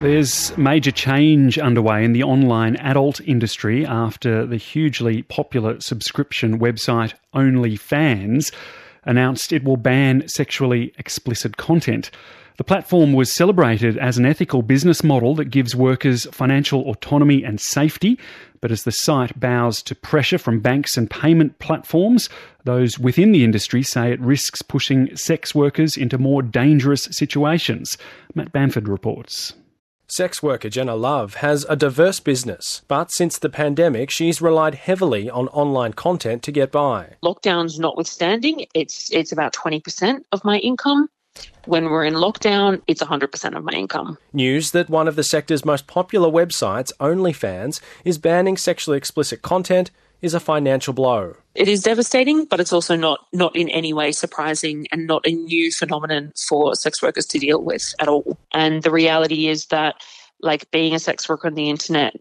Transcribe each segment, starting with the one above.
There's major change underway in the online adult industry after the hugely popular subscription website OnlyFans announced it will ban sexually explicit content. The platform was celebrated as an ethical business model that gives workers financial autonomy and safety, but as the site bows to pressure from banks and payment platforms, those within the industry say it risks pushing sex workers into more dangerous situations. Matt Bamford reports. Sex worker Jenna Love has a diverse business, but since the pandemic, she's relied heavily on online content to get by. Lockdowns notwithstanding, it's about 20% of my income. When we're in lockdown, it's 100% of my income. News that one of the sector's most popular websites, OnlyFans, is banning sexually explicit content is a financial blow. It is devastating, but it's also not in any way surprising and not a new phenomenon for sex workers to deal with at all. And the reality is that, like, being a sex worker on the internet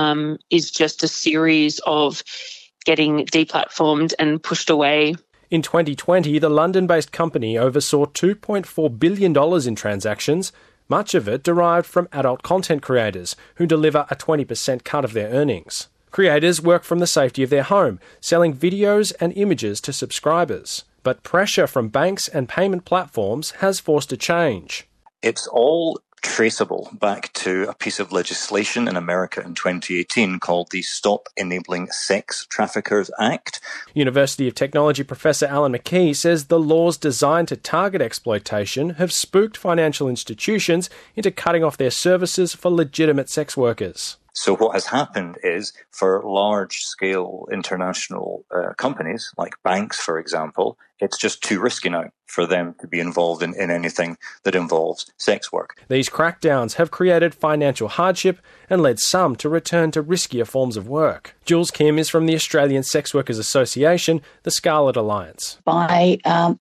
is just a series of getting deplatformed and pushed away. In 2020, the London-based company oversaw $2.4 billion in transactions, much of it derived from adult content creators who deliver a 20% cut of their earnings. Creators work from the safety of their home, selling videos and images to subscribers. But pressure from banks and payment platforms has forced a change. It's all traceable back to a piece of legislation in America in 2018 called the Stop Enabling Sex Traffickers Act. University of Technology professor Alan McKee says the laws designed to target exploitation have spooked financial institutions into cutting off their services for legitimate sex workers. So what has happened is, for large-scale international companies, like banks, for example, it's just too risky now for them to be involved in anything that involves sex work. These crackdowns have created financial hardship and led some to return to riskier forms of work. Jules Kim is from the Australian Sex Workers Association, the Scarlet Alliance. By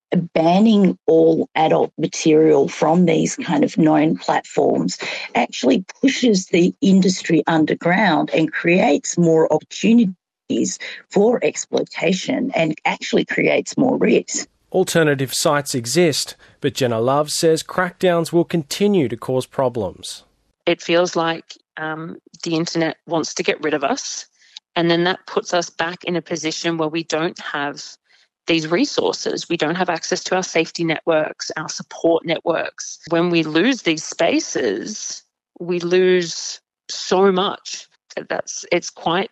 banning all adult material from these kind of known platforms actually pushes the industry underground and creates more opportunities for exploitation and actually creates more risk. Alternative sites exist, but Jenna Love says crackdowns will continue to cause problems. It feels like the internet wants to get rid of us, and then that puts us back in a position where we don't have these resources. We don't have access to our safety networks, our support networks. When we lose these spaces, we lose so much. It's quite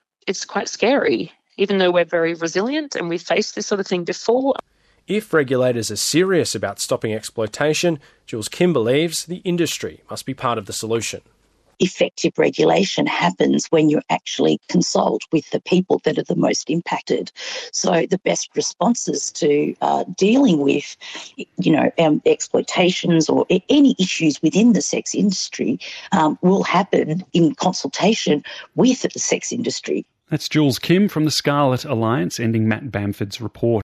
scary, even though we're very resilient and we've faced this sort of thing before. If regulators are serious about stopping exploitation, Jules Kim believes the industry must be part of the solution. Effective regulation happens when you actually consult with the people that are the most impacted. So the best responses to dealing with, exploitations or any issues within the sex industry will happen in consultation with the sex industry. That's Jules Kim from the Scarlet Alliance, ending Matt Bamford's report.